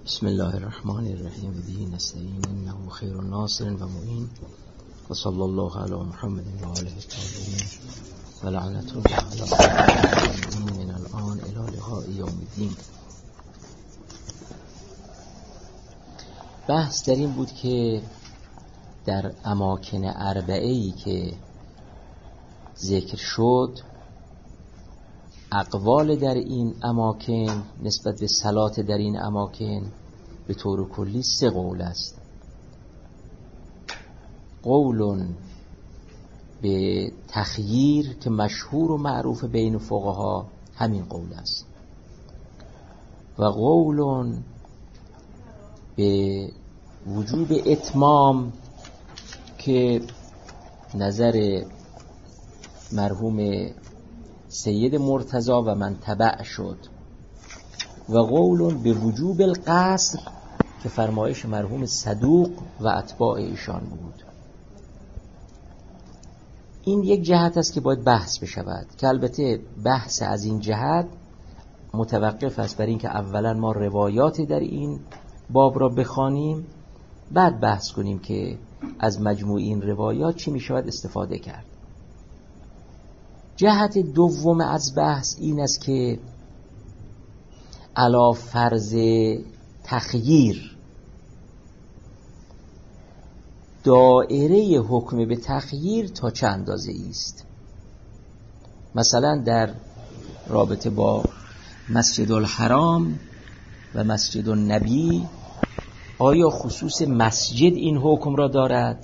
بسم الله الرحمن الرحیم و به نستعین انه خیر ناصر و معین و صلی الله علی محمد و آله الطاهرین و لعنت الله علی الظالمین من الان الی لقاء یوم الدین. بحث در این بود که در اماکن اربعه‌ای که ذکر شد، اقوال در این اماکن نسبت به صلات در این اماکن به طور کلی 3 قول است. قول به تخییر که مشهور و معروف بین فقها همین قول است، و قول به وجوب اتمام که نظر مرحوم سید مرتضی و من تبع شد، و قول به وجوب القصر که فرمایش مرحوم صدوق و اتباع ایشان بود. این یک جهت است که باید بحث بشود، که البته بحث از این جهت متوقف است بر این که اولا ما روایات در این باب را بخوانیم، بعد بحث کنیم که از مجموع این روایات چی می شود استفاده کرد. جهت دوم از بحث این است که علی فرض تخییر، دایره حکم به تخییر تا چه اندازه است. مثلا در رابطه با مسجد الحرام و مسجد النبی، آیا خصوص مسجد این حکم را دارد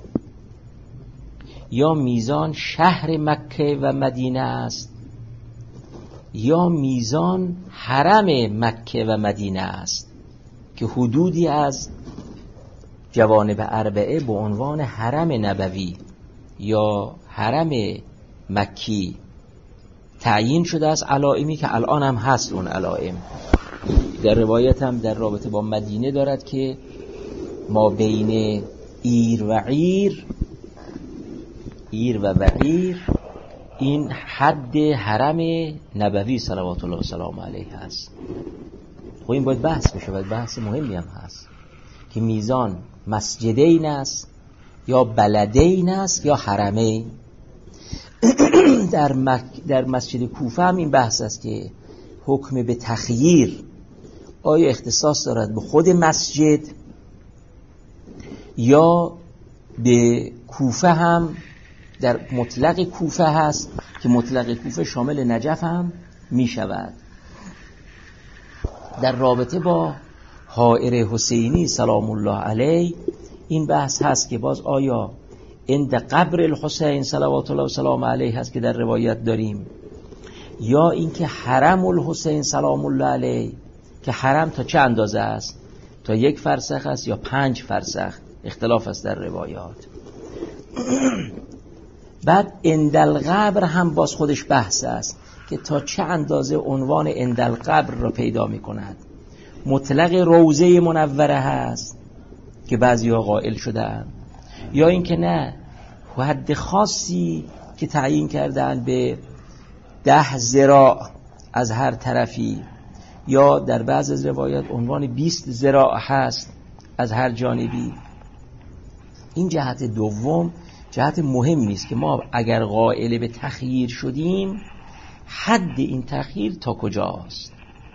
یا میزان شهر مکه و مدینه است، یا میزان حرم مکه و مدینه است که حدودی از جوانب اربعه به عنوان حرم نبوی یا حرم مکی تعیین شده است، علائمی که الان هم هست. اون علائم در روایت هم در رابطه با مدینه دارد که ما بین ایر و عیر و وعیر این حد حرم نبوی صلوات الله و سلام علیه هست. خب این باید بحث بشه، باید بحث مهمی هم هست که میزان مسجدین است یا بلدین است یا حرمین. در مسجد کوفه هم این بحث است که حکم به تخییر آیا اختصاص دارد به خود مسجد یا به کوفه هم در مطلق کوفه هست که مطلق کوفه شامل نجف هم می شود. در رابطه با حائر حسینی سلام الله علیه این بحث هست که باز آیا عند قبر الحسین صلوات الله و سلام علیه هست که در روایت داریم، یا اینکه حرم الحسین سلام الله علیه که حرم تا چه اندازه است، تا 1 فرسخ است یا 5 فرسخ، اختلاف است در روایات. بعد عند القبر هم باز خودش بحث است که تا چه اندازه عنوان عند القبر را پیدا می کند. مطلق روضه منوره هست که بعضی‌ها قائل شدن، یا اینکه نه حد خاصی که تعیین کردن به 10 ذراع از هر طرفی، یا در بعض از روایات عنوان 20 ذراع هست از هر جانبی. این جهت دوم جهت مهمی است که ما اگر قائل به تخییر شدیم حد این تخییر تا کجاست.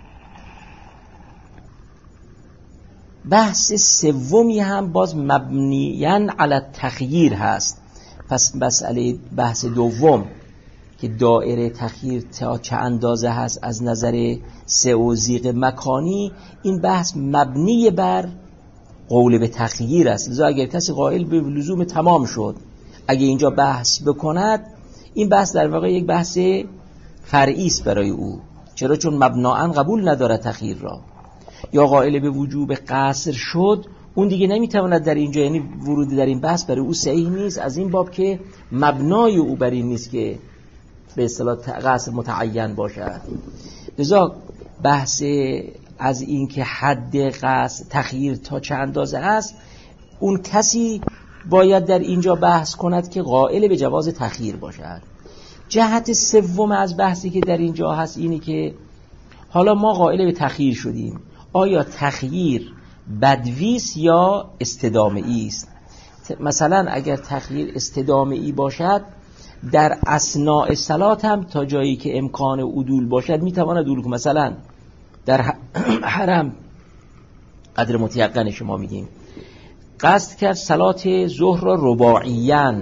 بحث سومی هم باز مبنیاً علی التخییر هست. پس مسئله بحث دوم که دایره تخییر تا چه اندازه هست از نظر سعوزیق مکانی، این بحث مبنی بر قول به تخییر است. لذا اگر کسی قائل به لزوم تمام شد، اگه اینجا بحث بکند، این بحث در واقع یک بحث فرعی است برای او. چرا؟ چون مبناً قبول ندارد تخییر را. یا قائل به وجوب قصر شد، اون دیگه نمیتواند در اینجا، یعنی ورود در این بحث برای او صحیح نیست، از این باب که مبنای او بر این نیست که به اصطلاح قصر متعین باشد. لذا بحث از این که حد قصر تخییر تا چه اندازه است، اون کسی باید در اینجا بحث کند که قائل به جواز تخییر باشد. جهت سوم از بحثی که در اینجا هست اینه که حالا ما قائل به تخییر شدیم، آیا تخییر بدویست یا استدامه‌ای است. مثلا اگر تخییر استدامه‌ای باشد، در اثناء صلات هم تا جایی که امکان عدول باشد میتواند عدول کنه. مثلا در حرم قدر متیقن شما میگیم قصد کرد صلات ظهر را رباعیاً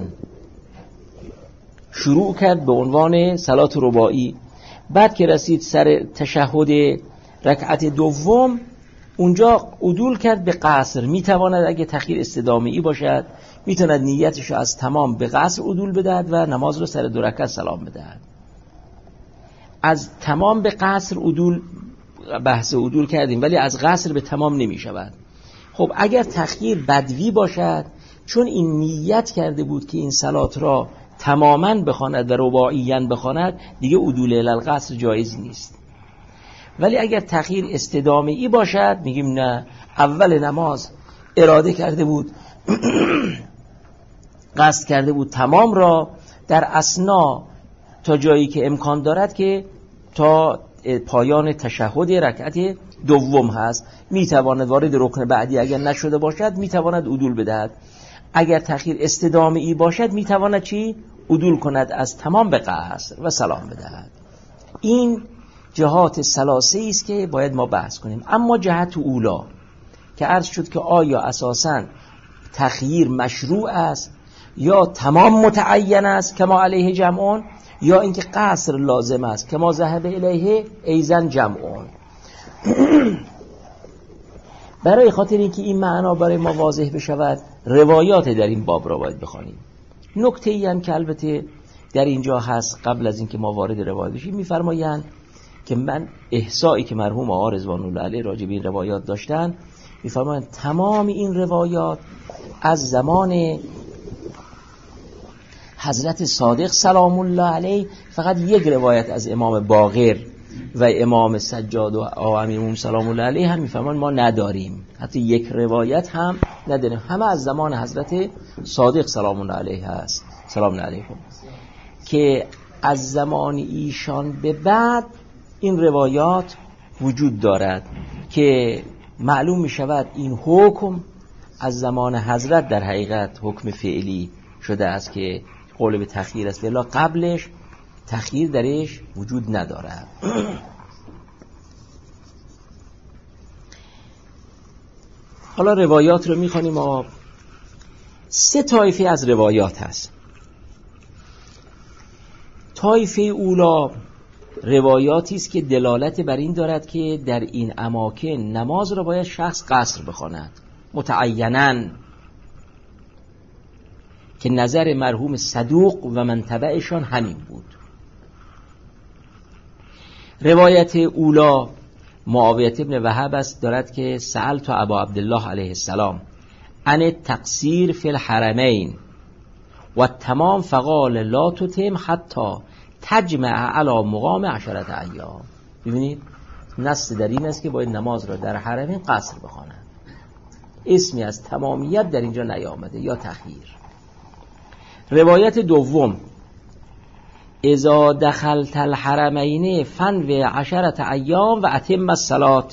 شروع کرد به عنوان صلات رباعی، بعد که رسید سر تشهد رکعت دوم اونجا عدول کرد به قصر. میتواند اگه تخییر استدامه‌ای باشد میتواند نیتش رو از تمام به قصر عدول بدهد و نماز رو سر 2 رکعت سلام بدهد. از تمام به قصر عدول بحث عدول کردیم، ولی از قصر به تمام نمی شود. خب اگر تخییر بدوی باشد، چون این نیت کرده بود که این صلات را تماماً بخواند و رباعیاً بخواند، دیگه عدول الی القصر جایز نیست. ولی اگر تخییر استدامه‌ای باشد، میگیم نه، اول نماز اراده کرده بود قصد کرده بود تمام را، در اثنا تا جایی که امکان دارد که تا پایان تشهد رکعت دوم هست میتواند وارد رکن بعدی اگر نشده باشد میتواند عدول بدهد. اگر تخییر استدامه‌ای باشد میتواند چی؟ عدول کند از تمام به قصر و سلام بدهد. این جهات ثلاثه است که باید ما بحث کنیم. اما جهت اولا که عرض شد که آیا اساساً تخییر مشروع است یا تمام متعین است که ما علیه جمعون، یا اینکه قصر لازم است که ما ذهب الیه ایزن جمعون. برای خاطر اینکه این معنا برای ما واضح بشود روایات در این باب را باید بخوانیم. نکته ای هم که البته در اینجا هست قبل از اینکه ما وارد روایات بشیم، میفرمایند که من احصایی که مرحوم آقا رضوان الله علیه راجع به این روایات داشتن، میفرمایند تمام این روایات از زمان حضرت صادق سلام الله علیه، فقط یک روایت از امام باقر و امام سجاد و آقا امیرالمومنین سلام الله علیه هم میفرمایند ما نداریم، حتی یک روایت هم نداریم، همه از زمان حضرت صادق سلام الله علیه هست. سلام الله علیکم. که از زمان ایشان به بعد این روایات وجود دارد که معلوم می شود این حکم از زمان حضرت در حقیقت حکم فعلی شده است که قول به تخییر است، ولی قبلش تخییر درش وجود ندارد. حالا روایات رو میخوانیم. 3 طایفه از روایات هست. طایفه اولا روایاتی است که دلالت بر این دارد که در این اماکن نماز را باید شخص قصر بخواند متعیناً، که نظر مرحوم صدوق و منتبعشان همین بود. روایت اولا معاویه ابن وهب است، دارد که سألت ابا عبدالله علیه السلام عن تقصیر فی الحرمین و تمام فقال لا تتم حتی تجمع علی مقام 10 ایام. ببینید نص در این است که باید نماز را در حرمین قصر بخواند. اسمی از تمامیت در اینجا نیامده یا تخییر. روایت دوم اذا دخلت الحرمین فنو 10 ایام و اتم الصلاة.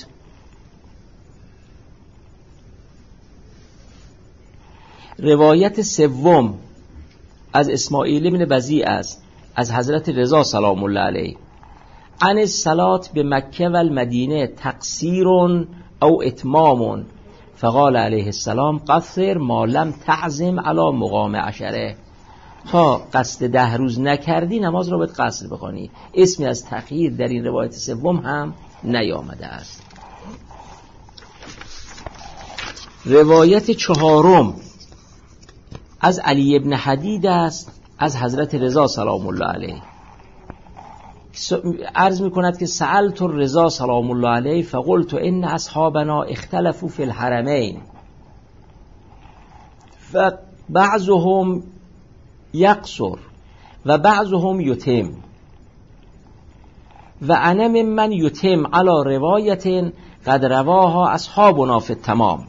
روایت سوم از اسماعیل بن بزیع است، از حضرت رضا سلام الله علیه، عن الصلاة به مکه و المدینه تقصیر او اتمام فقال علیه السلام قصر ما لم تعزم علی مقام 10. تا قصد 10 روز نکردی نماز را باید قصر بخوانی. اسمی از تخییر در این روایت سوم هم نیامده است. روایت چهارم از علی ابن حدید است، از حضرت رضا سلام الله علیه. عرض میکند که سألت الرضا سلام الله علیه فقلت ان اصحابنا اختلفوا فی الحرمین فبعضهم یقصر و بعضهم یتم و انا ممن یتم علی روایت قد رواها اصحابنا فی التمام.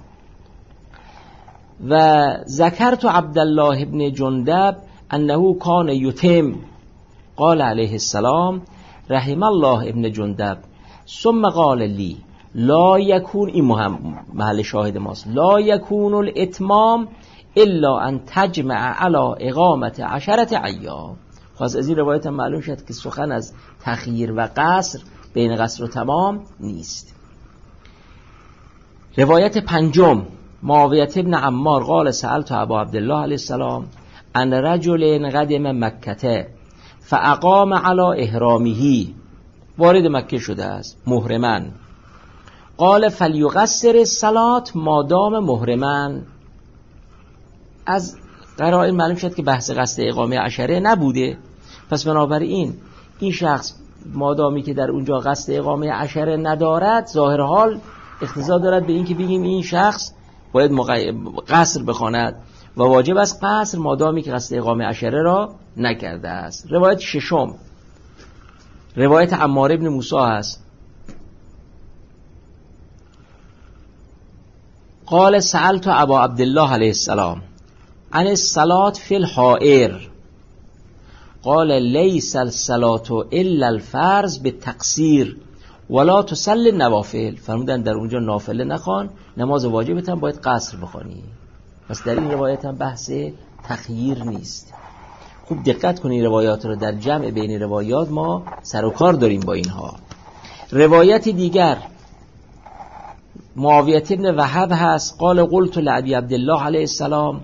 و ذکرت عبدالله ابن جندب انه کان یتم قال علیه السلام رحم الله ابن جندب ثم قال لی لا یکون، این محل شاهد ماست، لا یکون الاتمام الا ان تجمع علی اقامت 10 ایام. خواست از این روایت هم معلوم شد که سخن از تخییر و قصر بین قصر و تمام نیست. روایت پنجم، معاویه ابن عمار قال سألت ابا عبدالله علیه السلام ان رجل قدم مکه فاقام علی احرامه، وارد مکه شده است محرمن، قال فلیقصر الصلاة مادام محرمن. از قرائن معلوم شد که بحث قصد اقامه 10 نبوده، پس بنابراین این شخص مادامی که در اونجا قصد اقامه 10 ندارد، ظاهر حال اقتضا دارد به این که بگیم این شخص باید قصر بخواند و واجب است قصر مادامی که قصد اقامه 10 را نکرده است. روایت ششم، روایت عمار ابن موسی است، قال سألت ابا عبدالله علیه السلام عن الصلاة فی الحائر قال لیس الصلاة الا الفرض بالتقصیر ولا تصلی النوافل. فرمودن در اونجا نافله نخوان، نماز واجبت هم باید قصر بخوانی. پس در این روایت هم بحث تخییر نیست. خوب دقت کنید روایات رو، در جمع بین روایات ما سر و کار داریم با اینها. روایت دیگر معاویه ابن وهب هست، قال قلت لابی عبدالله علیه السلام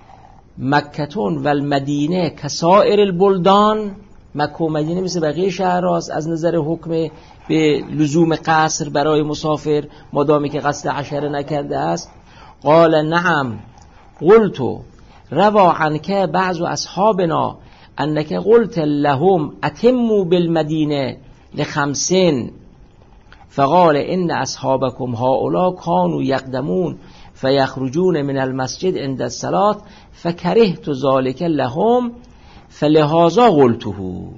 مکتون و المدینه کسائر البلدان، مکه و مدینه مثل بقیه شهرهاست از نظر حکم به لزوم قصر برای مسافر مادامی که قصد 10 نکرده است. قال نعم قلت روا عنک بعض اصحابنا انک قلت لهم اتموا بالمدینه ل5 فقال ان اصحابكم هؤلاء كانوا يقدمون فيخرجون من المسجد عند الصلاة فكرهت ذلك لهم فلهذا قلته.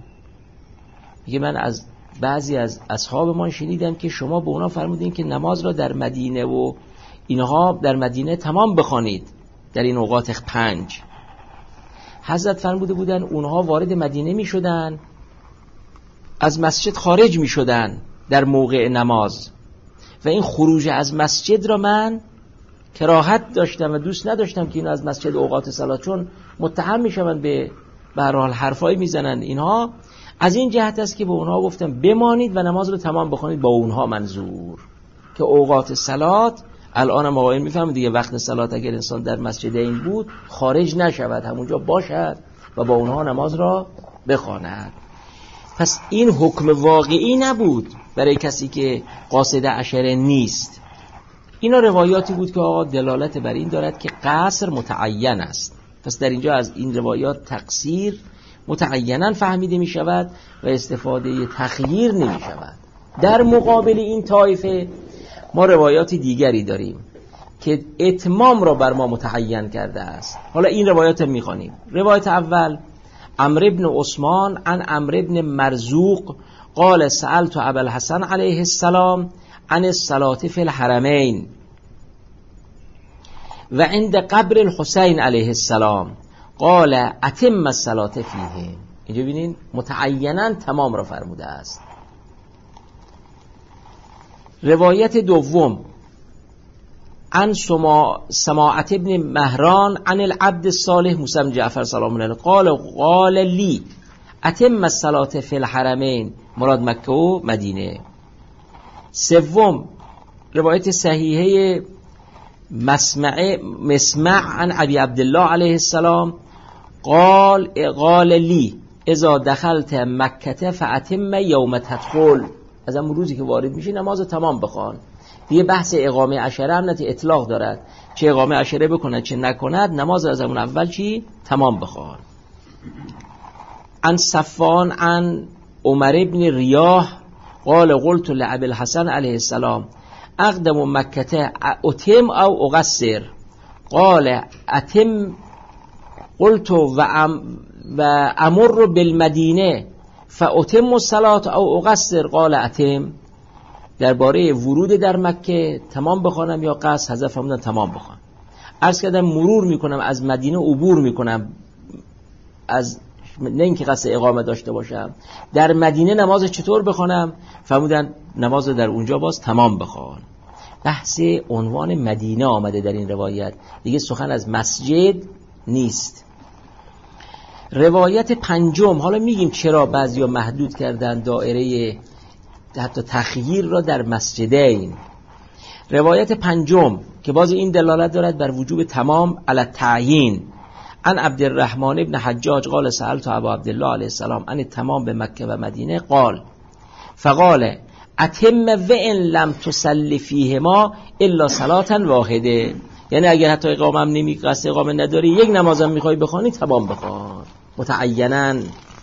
میگه من از بعضی از اصحابمان شنیدم که شما به اونا فرمودین که نماز را در مدینه و اینها در مدینه تمام بخوانید در این اوقات 5. حضرت فرموده بودن اونها وارد مدینه می شدن، از مسجد خارج می شدن در موقع نماز و این خروج از مسجد را من کراهت داشتم و دوست نداشتم که اینا از مسجد اوقات صلات، چون متهم می شوند به هر حال حرفایی می زنند اینها. از این جهت است که به اونها گفتم بمانید و نماز رو تمام بخونید، با اونها منظور که اوقات صلات الان هم آقایون میفهمید دیگه، وقت صلات اگر انسان در مسجد این بود خارج نشود، همونجا باشد و با اونها نماز را بخواند. پس این حکم واقعی نبود برای کسی که قاصد 10 نیست. اینا روایاتی بود که آقا دلالت بر این دارد که قصر متعین است. پس در اینجا از این روایات تقصیر متعینا فهمیده می شود و استفاده تخییر نمی شود. در مقابل این طایفه ما روایات دیگری داریم که اتمام را بر ما متعین کرده است. حالا این روایات می خوانیم. روایت اول عمرو بن عثمان عن عمرو بن مرزوق قال سألت ابا الحسن علیه السلام عن الصلاة فی الحرمین و عند قبر الحسین علیه السلام قال اتم الصلاة فیه. اینجا ببینین متعینا تمام را فرموده است. روایت دوم عن سماعة ابن مهران عن العبد الصالح موسی بن جعفر سلام الله قال لی اتم الصلاة فی الحرمین، مراد مکه و مدینه. سوم روایت صحیحه مسمع عن ابی عبدالله علیه السلام قال لی اذا دخلت مکه فاتم یوم تدخل، از اون روزی که وارد میشی نماز تمام بخوان. دیگه بحث اقامه 10 هم نتی اطلاق دارد، چه اقامه 10 بکند چه نکند، نماز از اون اول چی تمام بخوان. عن صفوان عن عمر ابن ریاح قال قلت لابی الحسن علیه السلام اقدم مکه اتم او اقصر قال اتم قلت و امر بالمدینه فاتم الصلاة او اقصر قال اتم. درباره ورود در مکه تمام بخوانم یا قصر، حضرت فرمودن تمام بخوان. عرض کردم مرور میکنم از مدینه، عبور میکنم از نه اینکه قصد اقامه داشته باشم. در مدینه نماز چطور بخوانم؟ فرمودن نماز در اونجا باز تمام بخوان. بحث عنوان مدینه آمده در این روایت، دیگه سخن از مسجد نیست. روایت پنجم، حالا میگیم چرا بعضیا محدود کردن دایره حتی تخییر را در مسجدین. روایت پنجم که باز این دلالت دارد بر وجوب تمام علی التعیین. عن عبدالرحمن ابن حجاج قال سألت ابا عبدالله علیه السلام عن تمام به مکه و مدینه قال فقال اتم و ان لم تصلی فیهما الا صلاة واحده. یعنی اگر حتی اقامه هم نمی قصد اقامه نداری، یک نمازم میخوای بخوانی تمام بخوان متعیناً.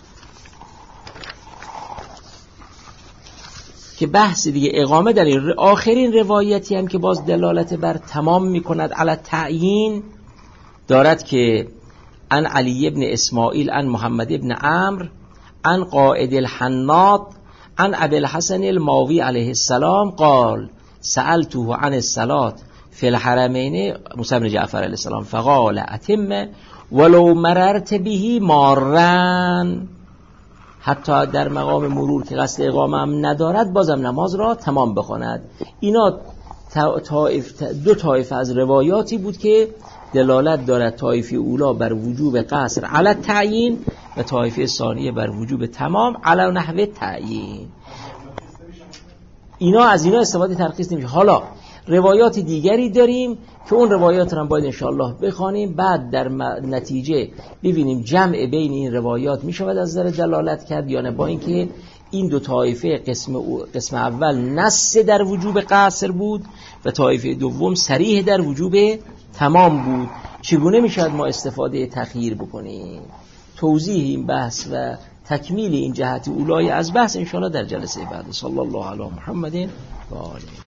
که بحث دیگه اقامه در این آخرین روایتی هم که باز دلالت بر تمام میکند علی التعیین دارد که عن علی ابن اسماعیل عن محمد ابن عمرو عن قائد الحناط عن ابی الحسن الماوی علیه السلام قال سألته عن الصلاة فی الحرمین موسی بن جعفر علیه السلام فقال اتم ولو مررت به مارن. حتی در مقام مرور که قصد اقامه هم ندارد بازم نماز را تمام بخواند. اینا دو طایفه از روایاتی بود که دلالت دارد. طایفه اولا بر وجوب قصر علی التعیین و طایفه ثانیه بر وجوب تمام علی نحو تعیین. اینا از اینا استفاده ترخیص نمیشه. حالا روایات دیگری داریم که اون روایات رو هم باید انشاءالله بخوانیم، بعد در نتیجه ببینیم جمع بین این روایات می شود از نظر دلالت کرد یا نه، با اینکه این دو طایفه قسم اول نص در وجوب قصر بود و طایفه دوم صریح در وجوب تمام بود. چگونه می شود ما استفاده تخییر بکنیم؟ توضیح این بحث و تکمیل این جهت اولای از بحث انشاءالله در جلسه بعد. صلی الله علی محمد و آله.